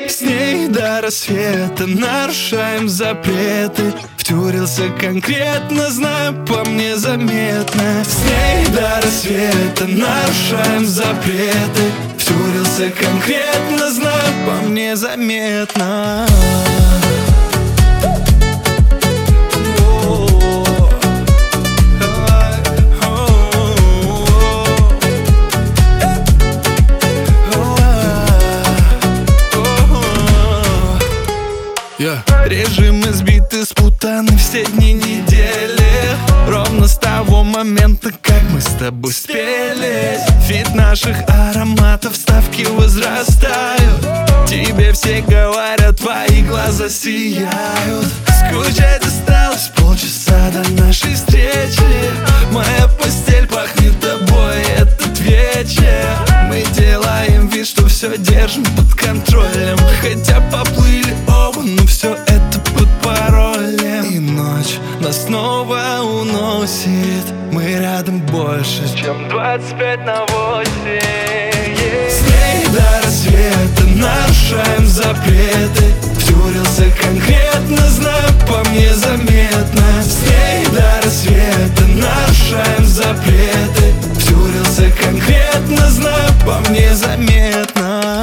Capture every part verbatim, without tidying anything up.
С ней до рассвета нарушаем запреты. Втюрился конкретно, знаю, по мне заметно. С ней до рассвета нарушаем запреты. Втюрился конкретно, знаю, по мне заметно. Yeah. Режимы сбиты, спутаны все дни недели. Ровно с того момента, как мы с тобой спелись. Вид наших ароматов, ставки возрастают. Тебе все говорят, твои глаза сияют. Скучать осталось полчаса до нашей встречи. Моя постель пахнет тобой этот вечер. Мы делаем вид, что все держим под контролем. Хотя поплыли оба, но все это под паролем. И ночь нас снова уносит. Мы рядом больше, чем двадцать пять на восемь. yeah. С ней до рассвета нарушаем запреты. Втюрился конкретно, знаю, по мне заметно. С ней до рассвета нарушаем запреты. Втюрился конкретно, знаю, по мне заметно.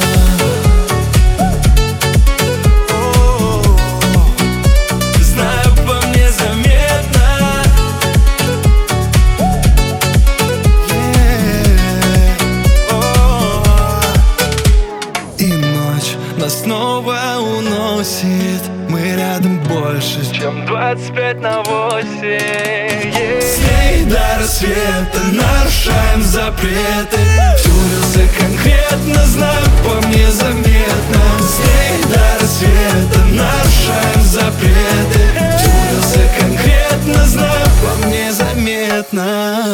Знаю, по мне заметно. И ночь нас снова уносит. Мы рядом больше, чем двадцать пять на восемь. yeah. С ней до рассвета нарушаем запреты. Втюрился конкретно, знаю, по мне заметно. С ней до рассвета нарушаем запреты. Втюрился конкретно, знаю, по мне заметно.